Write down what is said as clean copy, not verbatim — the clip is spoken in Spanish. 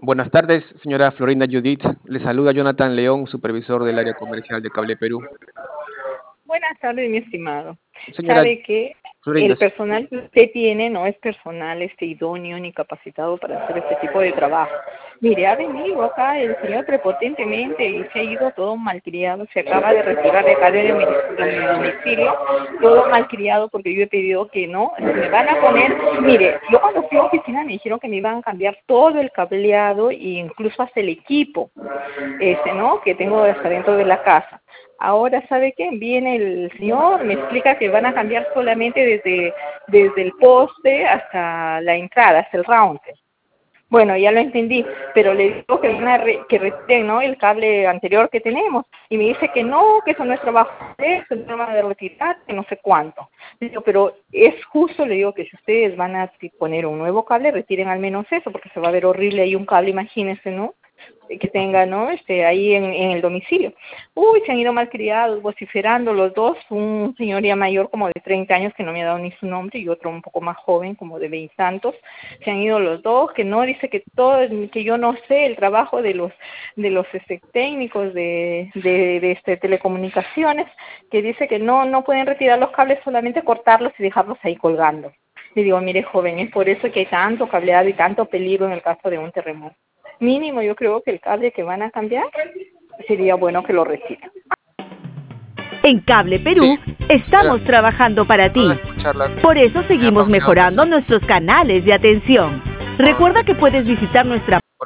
Buenas tardes, señora Florinda Judith. Le saluda Jonathan León, supervisor del área comercial de Cable Perú. Buenas tardes, mi estimado. Señora Sabe que Florinda, el personal que usted tiene no es personal idóneo ni capacitado para hacer este tipo de trabajo. Mire, ha venido acá el señor prepotentemente y se ha ido todo malcriado, se acaba de retirar de acá de mi domicilio, todo malcriado porque yo he pedido que no, me van a poner, mire, yo cuando fui a oficina me dijeron que me iban a cambiar todo el cableado e incluso hasta el equipo, ¿no? Que tengo hasta dentro de la casa. Ahora, ¿sabe qué? Viene el señor, me explica que van a cambiar solamente desde el poste hasta la entrada, hasta el router. Bueno, ya lo entendí, pero le digo que que retiren, ¿no?, el cable anterior que tenemos. Y me dice que no, que eso no es trabajo de eso, es norma de retirar, que no sé cuánto. Le digo, pero es justo, le digo, que si ustedes van a poner un nuevo cable, retiren al menos eso, porque se va a ver horrible ahí un cable, imagínense, ¿no?, que tenga, ¿no?, ahí en el domicilio. Uy, se han ido malcriados, vociferando los dos, un señor ya mayor como de 30 años que no me ha dado ni su nombre y otro un poco más joven como de 20 tantos. Se han ido los dos, que no, dice que todo, que yo no sé el trabajo de los técnicos de telecomunicaciones, que dice que no pueden retirar los cables, solamente cortarlos y dejarlos ahí colgando. Le digo, mire, joven, es por eso que hay tanto cableado y tanto peligro en el caso de un terremoto. Mínimo, yo creo que el cable que van a cambiar sería bueno que lo retiren. En Cable sí, Perú señora, estamos trabajando para ti. puedo escucharla. Por eso Me ha seguimos pausado, mejorando entonces. nuestros canales de atención. Recuerda que puedes visitar nuestra